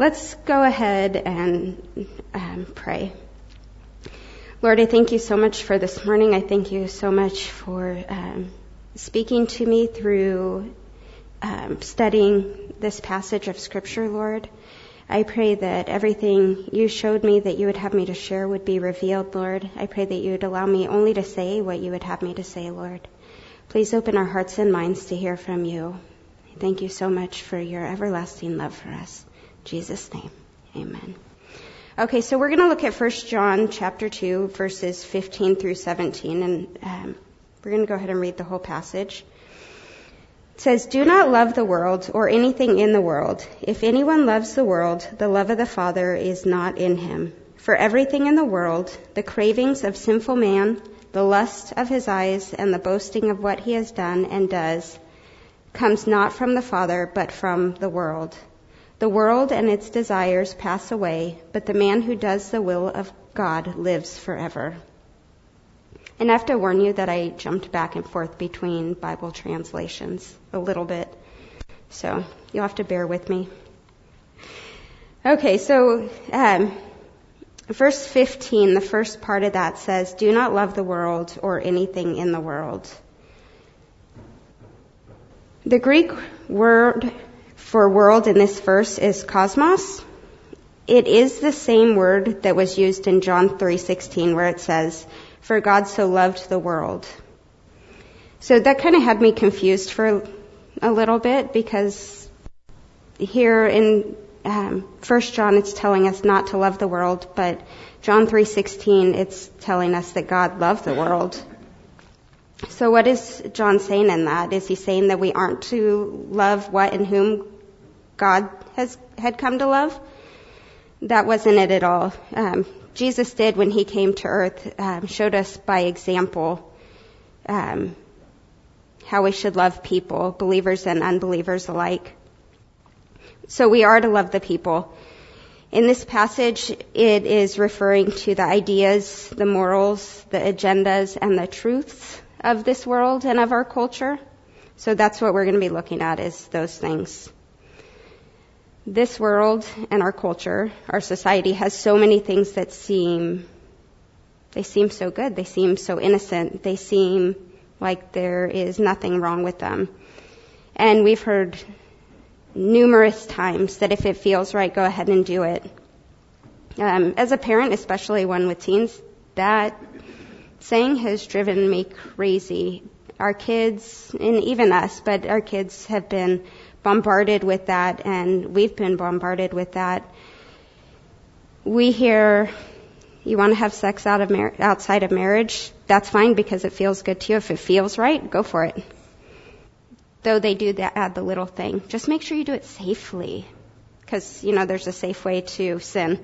Let's go ahead and pray. Lord, I thank you so much for this morning. I thank you so much for speaking to me through studying this passage of Scripture, Lord. I pray that everything you showed me that you would have me to share would be revealed, Lord. I pray that you would allow me only to say what you would have me to say, Lord. Please open our hearts and minds to hear from you. Thank you so much for your everlasting love for us. In Jesus' name, amen. Okay, so we're going to look at 1 John chapter 2, verses 15 through 17, and we're going to go ahead and read the whole passage. It says, "Do not love the world or anything in the world. If anyone loves the world, the love of the Father is not in him. For everything in the world, the cravings of sinful man, the lust of his eyes, and the boasting of what he has done and does, comes not from the Father, but from the world. The world and its desires pass away, but the man who does the will of God lives forever." And I have to warn you that I jumped back and forth between Bible translations a little bit, so you'll have to bear with me. Okay, so verse 15, the first part of that says, "Do not love the world or anything in the world." The Greek word for world in this verse is cosmos. It is the same word that was used in John 3:16, where it says, "For God so loved the world." So that kind of had me confused for a little bit, because here in 1 John it's telling us not to love the world, but John 3:16 it's telling us that God loved the world. So what is John saying in that? Is he saying that we aren't to love what and whom God had come to love? That wasn't it at all. Jesus did, when he came to earth, showed us by example how we should love people, believers and unbelievers alike. So we are to love the people. In this passage, it is referring to the ideas, the morals, the agendas, and the truths of this world and of our culture. So that's what we're going to be looking at, is those things. This world and our culture, our society, has so many things that seem so good. They seem so innocent. They seem like there is nothing wrong with them. And we've heard numerous times that if it feels right, go ahead and do it. As a parent, especially one with teens, that saying has driven me crazy. Our kids, and even us, but our kids have been bombarded with that, and we've been bombarded with that. We hear, you want to have sex outside of marriage? That's fine, because it feels good to you. If it feels right, go for it. Though they do add the little thing. Just make sure you do it safely, because, there's a safe way to sin.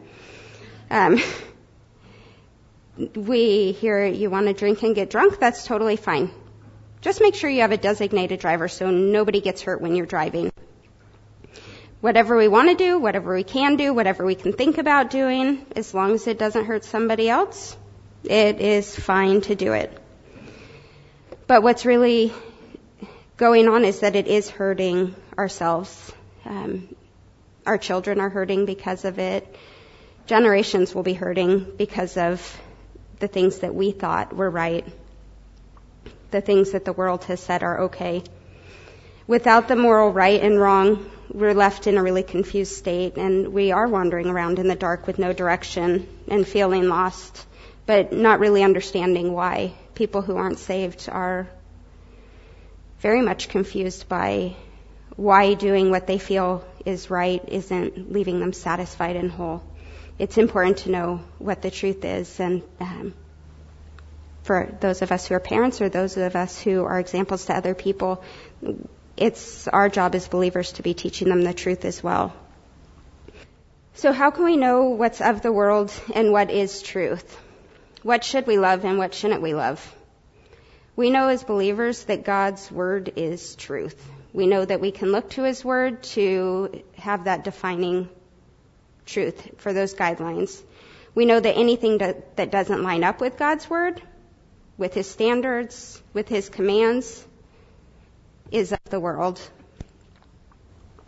We hear, you want to drink and get drunk? That's totally fine. Just make sure you have a designated driver so nobody gets hurt when you're driving. Whatever we want to do, whatever we can do, whatever we can think about doing, as long as it doesn't hurt somebody else, it is fine to do it. But what's really going on is that it is hurting ourselves. Our children are hurting because of it. Generations will be hurting because of the things that we thought were right, the things that the world has said are okay. Without the moral right and wrong, we're left in a really confused state, and we are wandering around in the dark with no direction and feeling lost, but not really understanding why. People who aren't saved are very much confused by why doing what they feel is right isn't leaving them satisfied and whole. It's important to know what the truth is, and for those of us who are parents or those of us who are examples to other people, it's our job as believers to be teaching them the truth as well. So how can we know what's of the world and what is truth? What should we love and what shouldn't we love? We know as believers that God's word is truth. We know that we can look to his word to have that defining truth for those guidelines. We know that anything that doesn't line up with God's word, with his standards, with his commands, is of the world.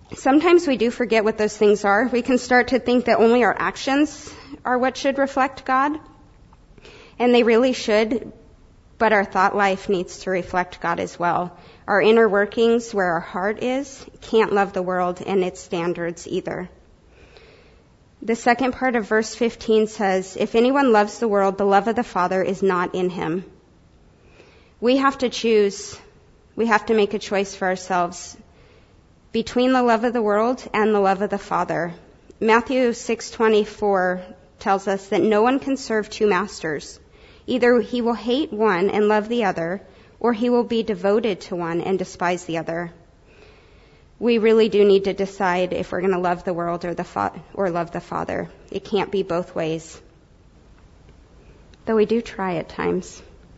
Sometimes we do forget what those things are. We can start to think that only our actions are what should reflect God, and they really should, but our thought life needs to reflect God as well. Our inner workings, where our heart is, can't love the world and its standards either. The second part of verse 15 says, if anyone loves the world, the love of the Father is not in him. We have to choose. We have to make a choice for ourselves between the love of the world and the love of the Father. Matthew 6:24 tells us that no one can serve two masters. Either he will hate one and love the other, or he will be devoted to one and despise the other. We really do need to decide if we're going to love the world or love the Father. It can't be both ways. Though we do try at times.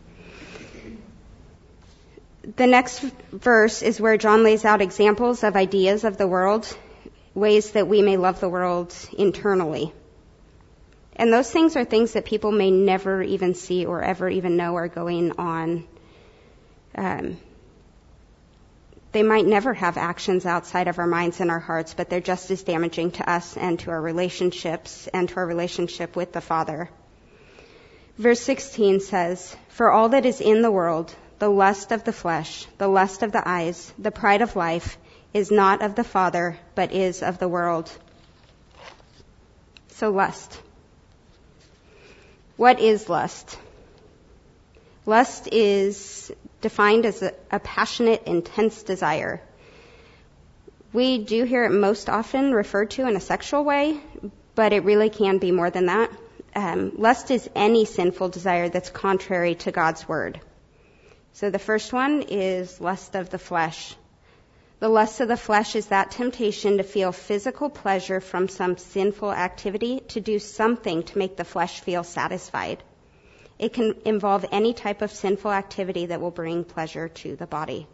The next verse is where John lays out examples of ideas of the world, ways that we may love the world internally. And those things are things that people may never even see or ever even know are going on. They might never have actions outside of our minds and our hearts, but they're just as damaging to us and to our relationships and to our relationship with the Father. Verse 16 says, for all that is in the world, the lust of the flesh, the lust of the eyes, the pride of life, is not of the Father, but is of the world. So lust. What is lust? Lust is defined as a passionate, intense desire. We do hear it most often referred to in a sexual way, but it really can be more than that. Lust is any sinful desire that's contrary to God's word. So the first one is lust of the flesh. The lust of the flesh is that temptation to feel physical pleasure from some sinful activity, to do something to make the flesh feel satisfied. It can involve any type of sinful activity that will bring pleasure to the body.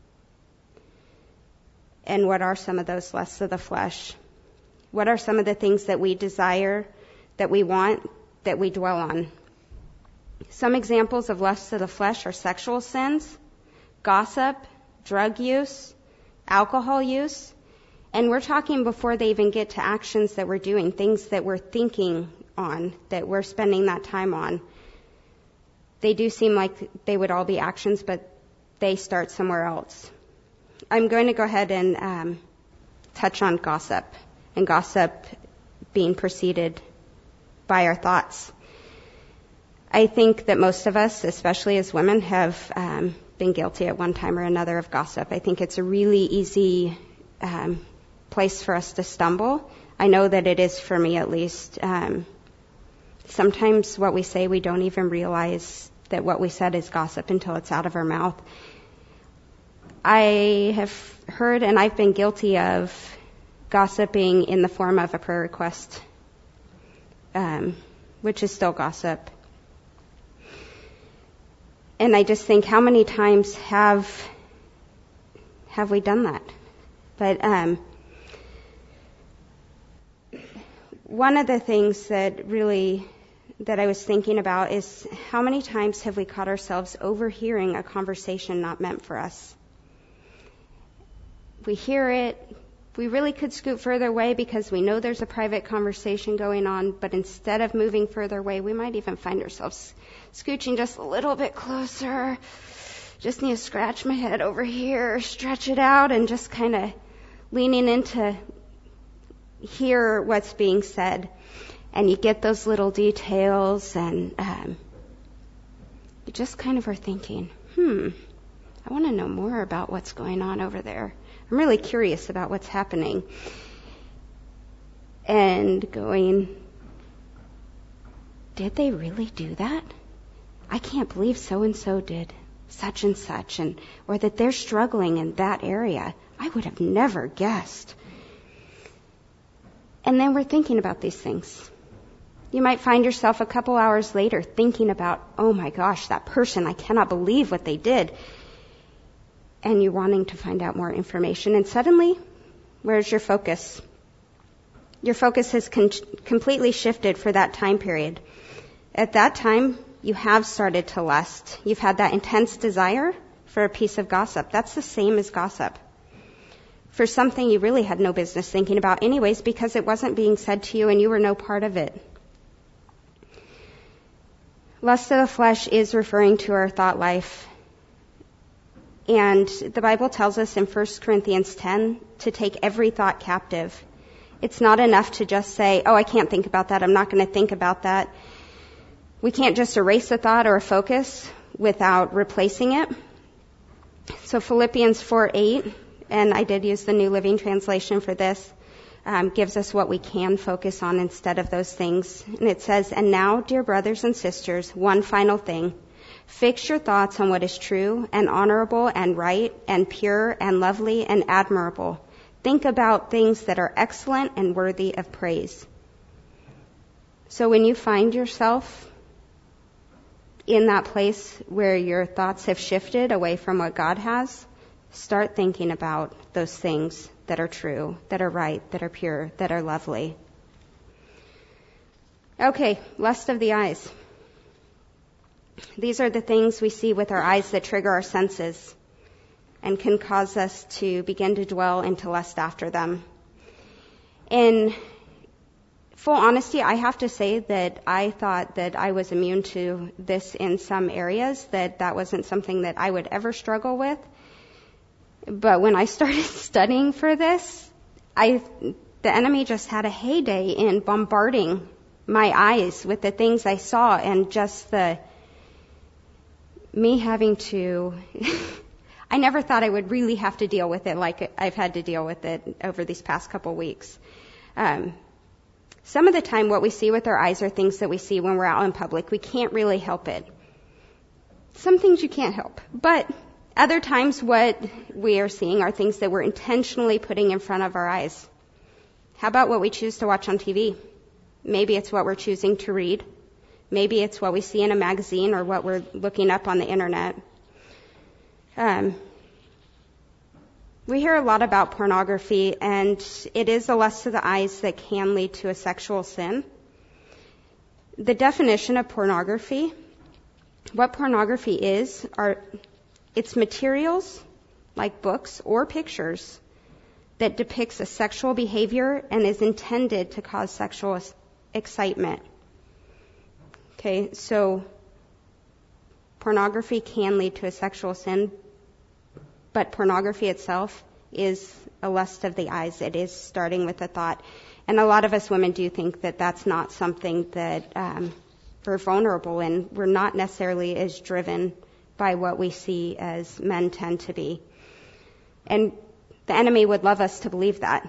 And what are some of those lusts of the flesh? What are some of the things that we desire, that we want, that we dwell on? Some examples of lusts of the flesh are sexual sins, gossip, drug use, alcohol use, and we're talking before they even get to actions that we're doing, things that we're thinking on, that we're spending that time on. They do seem like they would all be actions, but they start somewhere else. I'm going to go ahead and touch on gossip, and gossip being preceded by our thoughts. I think that most of us, especially as women, have been guilty at one time or another of gossip. I think it's a really easy place for us to stumble. I know that it is for me, at least. Sometimes what we say, we don't even realize that what we said is gossip until it's out of our mouth. I have heard, and I've been guilty of gossiping in the form of a prayer request, which is still gossip. And I just think, how many times have we done that? But one of the things that I was thinking about is, how many times have we caught ourselves overhearing a conversation not meant for us? We hear it. We really could scoot further away because we know there's a private conversation going on, but instead of moving further away, we might even find ourselves scooching just a little bit closer. Just need to scratch my head over here, stretch it out, and just kind of leaning in to hear what's being said. And you get those little details, and you just kind of are thinking, I want to know more about what's going on over there. I'm really curious about what's happening. And going, did they really do that? I can't believe so-and-so did such and such, or that they're struggling in that area. I would have never guessed. And then we're thinking about these things. You might find yourself a couple hours later thinking about, oh my gosh, that person, I cannot believe what they did. And you're wanting to find out more information. And suddenly, where's your focus? Your focus has completely shifted for that time period. At that time, you have started to lust. You've had that intense desire for a piece of gossip. That's the same as gossip. for something you really had no business thinking about anyways because it wasn't being said to you and you were no part of it. Lust of the flesh is referring to our thought life. And the Bible tells us in 1 Corinthians 10 to take every thought captive. It's not enough to just say, oh, I can't think about that. I'm not going to think about that. We can't just erase a thought or a focus without replacing it. So Philippians 4:8, and I did use the New Living Translation for this, gives us what we can focus on instead of those things. And it says, and now, dear brothers and sisters, one final thing. Fix your thoughts on what is true and honorable and right and pure and lovely and admirable. Think about things that are excellent and worthy of praise. So when you find yourself in that place where your thoughts have shifted away from what God has, start thinking about those things that are true, that are right, that are pure, that are lovely. Okay, lust of the eyes. These are the things we see with our eyes that trigger our senses and can cause us to begin to dwell into lust after them. In full honesty, I have to say that I thought that I was immune to this in some areas, that wasn't something that I would ever struggle with. But when I started studying for this, the enemy just had a heyday in bombarding my eyes with the things I saw and just me having to, I never thought I would really have to deal with it like I've had to deal with it over these past couple weeks. Some of the time what we see with our eyes are things that we see when we're out in public. We can't really help it. Some things you can't help. But other times what we are seeing are things that we're intentionally putting in front of our eyes. How about what we choose to watch on TV? Maybe it's what we're choosing to read. Maybe it's what we see in a magazine or what we're looking up on the internet. We hear a lot about pornography, and it is a lust of the eyes that can lead to a sexual sin. The definition of pornography, what pornography is, it's materials like books or pictures that depicts a sexual behavior and is intended to cause sexual excitement. Okay, so pornography can lead to a sexual sin, but pornography itself is a lust of the eyes. It is starting with a thought. And a lot of us women do think that that's not something that we're vulnerable in. We're not necessarily as driven by what we see as men tend to be. And the enemy would love us to believe that.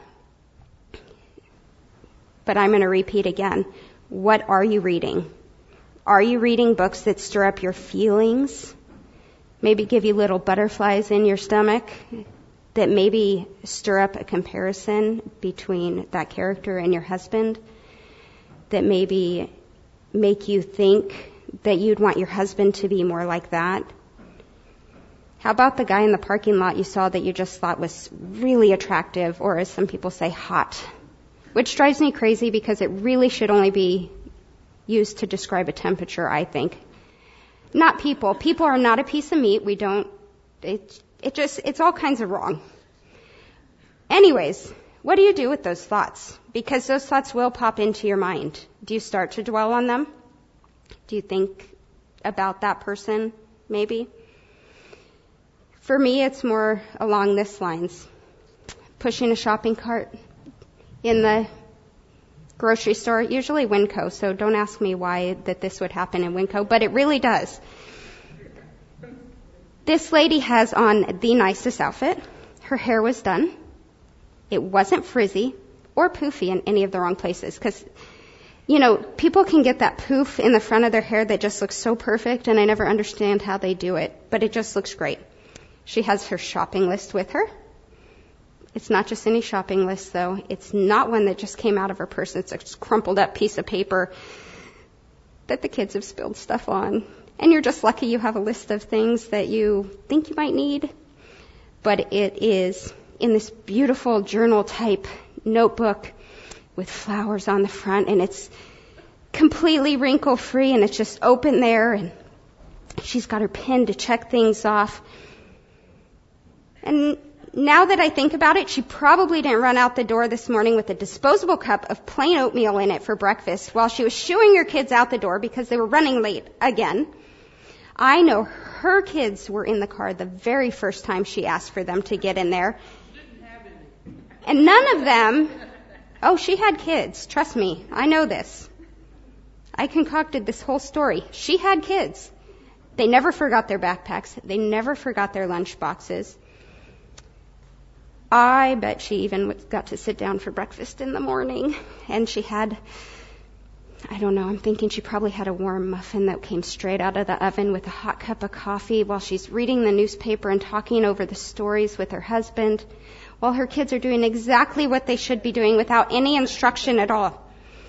But I'm going to repeat again. What are you reading? Are you reading books that stir up your feelings? Maybe give you little butterflies in your stomach? That maybe stir up a comparison between that character and your husband? That maybe make you think that you'd want your husband to be more like that? How about the guy in the parking lot you saw that you just thought was really attractive, or as some people say, hot? Which drives me crazy because it really should only be used to describe a temperature, I think. Not people. People are not a piece of meat. It's all kinds of wrong. Anyways, what do you do with those thoughts? Because those thoughts will pop into your mind. Do you start to dwell on them? Do you think about that person, maybe? For me, it's more along this lines. Pushing a shopping cart in the grocery store, usually Winco, so don't ask me why that this would happen in Winco, but it really does. This lady has on the nicest outfit. Her hair was done. It wasn't frizzy or poofy in any of the wrong places, because, people can get that poof in the front of their hair that just looks so perfect, and I never understand how they do it, but it just looks great. She has her shopping list with her. It's not just any shopping list, though. It's not one that just came out of her purse. It's a crumpled up piece of paper that the kids have spilled stuff on. And you're just lucky you have a list of things that you think you might need. But it is in this beautiful journal-type notebook with flowers on the front, and it's completely wrinkle-free, and it's just open there, and she's got her pen to check things off. And Now that I think about it, she probably didn't run out the door this morning with a disposable cup of plain oatmeal in it for breakfast while she was shooing her kids out the door because they were running late again. I know her kids were in the car the very first time she asked for them to get in there. And none of them, oh, she had kids. Trust me, I know this. I concocted this whole story. She had kids. They never forgot their backpacks. They never forgot their lunch boxes. I bet she even got to sit down for breakfast in the morning. And she had, I don't know, I'm thinking she probably had a warm muffin that came straight out of the oven with a hot cup of coffee while she's reading the newspaper and talking over the stories with her husband, while her kids are doing exactly what they should be doing without any instruction at all.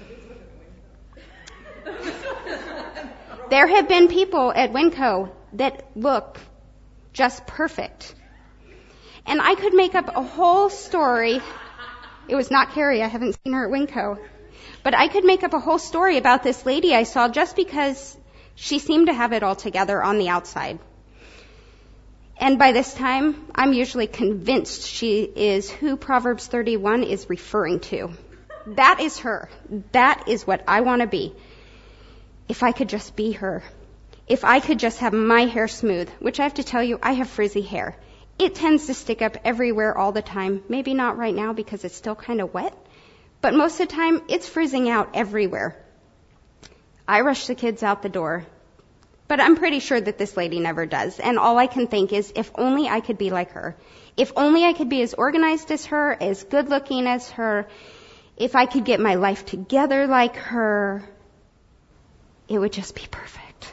There have been people at Winco that look just perfect. And I could make up a whole story. It was not Carrie. I haven't seen her at Winco. But I could make up a whole story about this lady I saw just because she seemed to have it all together on the outside. And by this time, I'm usually convinced she is who Proverbs 31 is referring to. That is her. That is what I want to be. If I could just be her. If I could just have my hair smooth, which I have to tell you, I have frizzy hair. It tends to stick up everywhere all the time. Maybe not right now because it's still kind of wet. But most of the time, it's frizzing out everywhere. I rush the kids out the door. But I'm pretty sure that this lady never does. And all I can think is, if only I could be like her. If only I could be as organized as her, as good looking as her. If I could get my life together like her, it would just be perfect.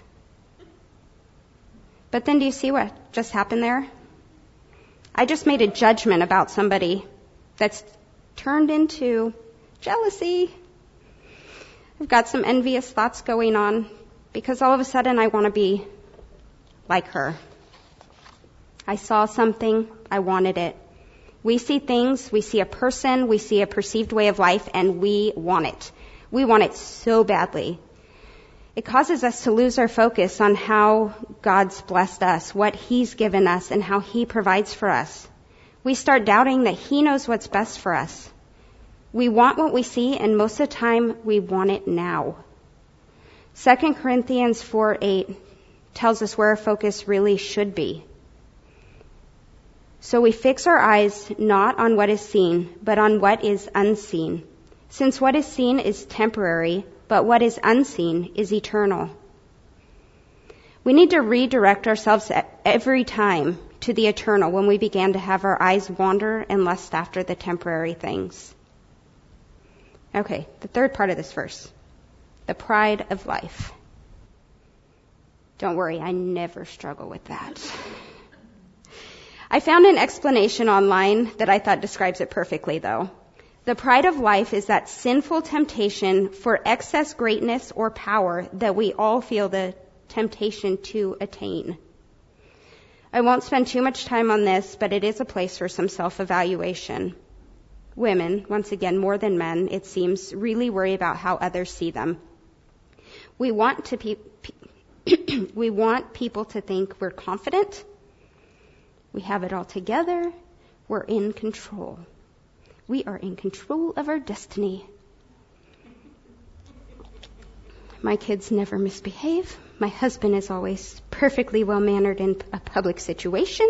But then do you see what just happened there? I just made a judgment about somebody that's turned into jealousy. I've got some envious thoughts going on because all of a sudden I want to be like her. I saw something, I wanted it. We see things, we see a person, we see a perceived way of life, and we want it. We want it so badly. It causes us to lose our focus on how God's blessed us, what He's given us, and how He provides for us. We start doubting that He knows what's best for us. We want what we see, and most of the time, we want it now. 2 Corinthians 4:8 tells us where our focus really should be. So we fix our eyes not on what is seen, but on what is unseen. Since what is seen is temporary, but what is unseen is eternal. We need to redirect ourselves every time to the eternal when we begin to have our eyes wander and lust after the temporary things. Okay, the third part of this verse. The pride of life. Don't worry, I never struggle with that. I found an explanation online that I thought describes it perfectly, though. The pride of life is that sinful temptation for excess greatness or power that we all feel the temptation to attain. I won't spend too much time on this, but it is a place for some self-evaluation. Women, once again, more than men, it seems, really worry about how others see them. We want we want people to think we're confident, we have it all together, we're in control. We are in control of our destiny. My kids never misbehave. My husband is always perfectly well-mannered in a public situation.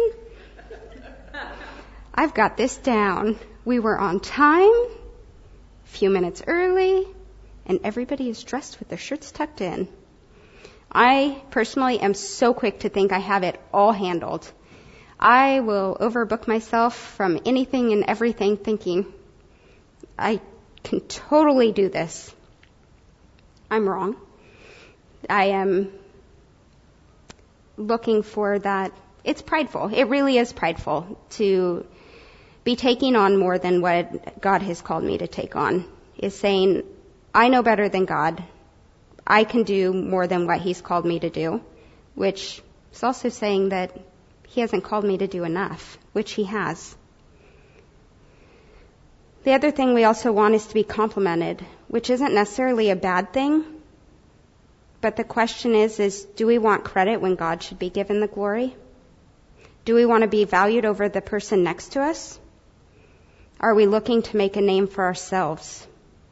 I've got this down. We were on time, a few minutes early, and everybody is dressed with their shirts tucked in. I personally am so quick to think I have it all handled. I will overbook myself from anything and everything thinking, I can totally do this. I'm wrong. I am looking for that. It's prideful. It really is prideful to be taking on more than what God has called me to take on. Is saying, I know better than God. I can do more than what He's called me to do, which is also saying that He hasn't called me to do enough, which He has. The other thing we also want is to be complimented, which isn't necessarily a bad thing. But the question is do we want credit when God should be given the glory? Do we want to be valued over the person next to us? Are we looking to make a name for ourselves?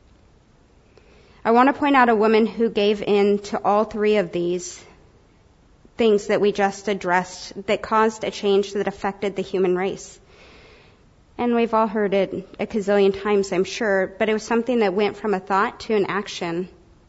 I want to point out a woman who gave in to all three of these things that we just addressed that caused a change that affected the human race. And we've all heard it a gazillion times, I'm sure, but it was something that went from a thought to an action.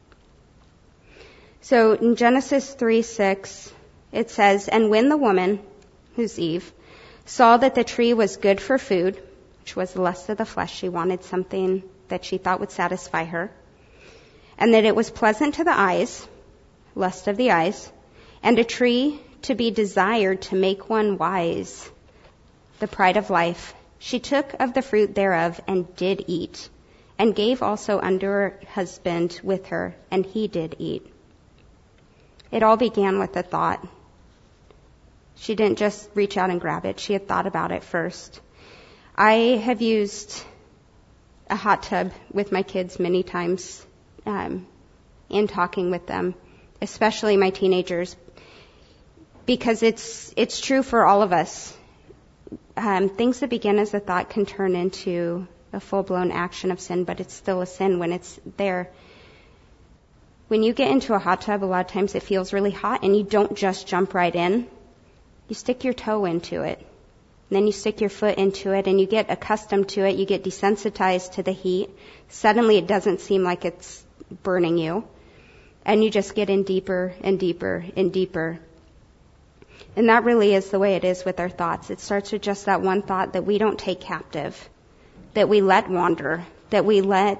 So in Genesis 3:6, it says, "And when the woman," who's Eve, "saw that the tree was good for food," which was the lust of the flesh, she wanted something that she thought would satisfy her, "and that it was pleasant to the eyes," lust of the eyes, "and a tree to be desired to make one wise," the pride of life, "she took of the fruit thereof and did eat, and gave also unto her husband with her, and he did eat." It all began with a thought. She didn't just reach out and grab it. She had thought about it first. I have used a hot tub with my kids many times in talking with them, especially my teenagers, because it's true for all of us. Things that begin as a thought can turn into a full-blown action of sin, but it's still a sin when it's there. When you get into a hot tub, a lot of times it feels really hot, and you don't just jump right in. You stick your toe into it. And then you stick your foot into it, and you get accustomed to it. You get desensitized to the heat. Suddenly it doesn't seem like it's burning you. And you just get in deeper and deeper and deeper. And that really is the way it is with our thoughts. It starts with just that one thought that we don't take captive, that we let wander, that we let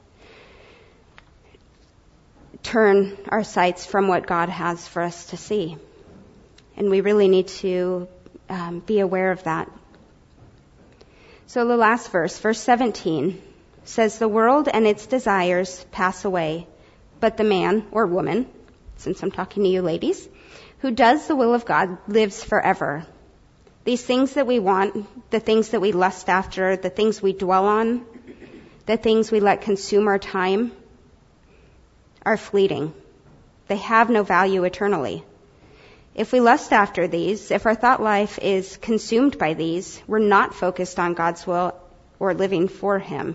turn our sights from what God has for us to see. And we really need to be aware of that. So the last verse, verse 17, says, "The world and its desires pass away, but the man," or woman, since I'm talking to you ladies, "who does the will of God lives forever." These things that we want, the things that we lust after, the things we dwell on, the things we let consume our time, are fleeting. They have no value eternally. If we lust after these, if our thought life is consumed by these, we're not focused on God's will or living for Him.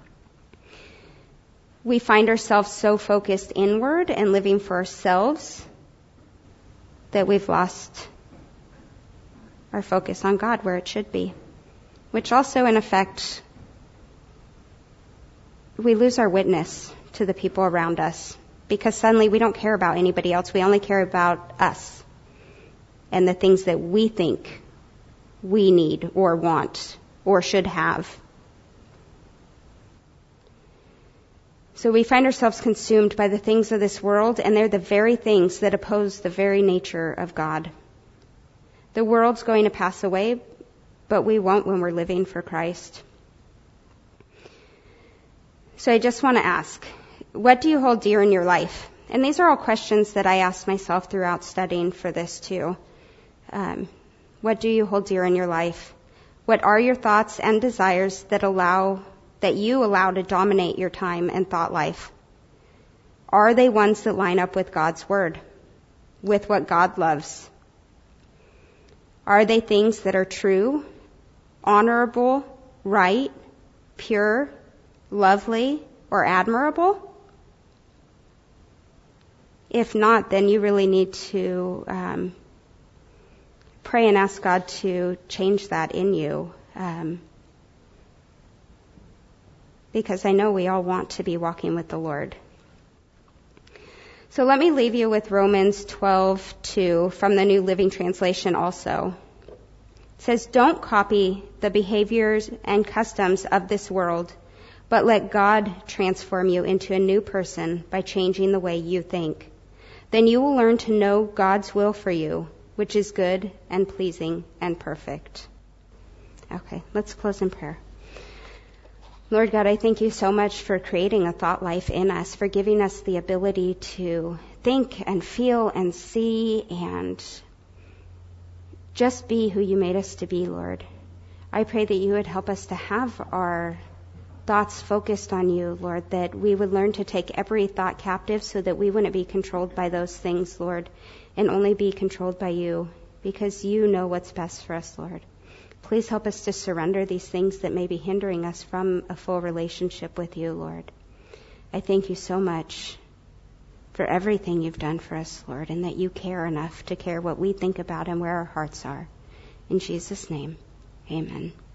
We find ourselves so focused inward and living for ourselves that we've lost our focus on God where it should be, which also, in effect, we lose our witness to the people around us, because suddenly we don't care about anybody else. We only care about us and the things that we think we need or want or should have. So we find ourselves consumed by the things of this world, and they're the very things that oppose the very nature of God. The world's going to pass away, but we won't when we're living for Christ. So I just want to ask, what do you hold dear in your life? And these are all questions that I asked myself throughout studying for this too. What do you hold dear in your life? What are your thoughts and desires that you allow to dominate your time and thought life? Are they ones that line up with God's word, with what God loves? Are they things that are true, honorable, right, pure, lovely, or admirable? If not, then you really need to pray and ask God to change that in you. Because I know we all want to be walking with the Lord. So let me leave you with Romans 12:2 from the New Living Translation also. It says, "Don't copy the behaviors and customs of this world, but let God transform you into a new person by changing the way you think. Then you will learn to know God's will for you, which is good and pleasing and perfect." Okay, let's close in prayer. Lord God, I thank you so much for creating a thought life in us, for giving us the ability to think and feel and see and just be who you made us to be, Lord. I pray that you would help us to have our thoughts focused on you, Lord, that we would learn to take every thought captive so that we wouldn't be controlled by those things, Lord, and only be controlled by you. because you know what's best for us, Lord. Please help us to surrender these things that may be hindering us from a full relationship with you, Lord. I thank you so much for everything you've done for us, Lord, and that you care enough to care what we think about and where our hearts are. In Jesus' name, amen.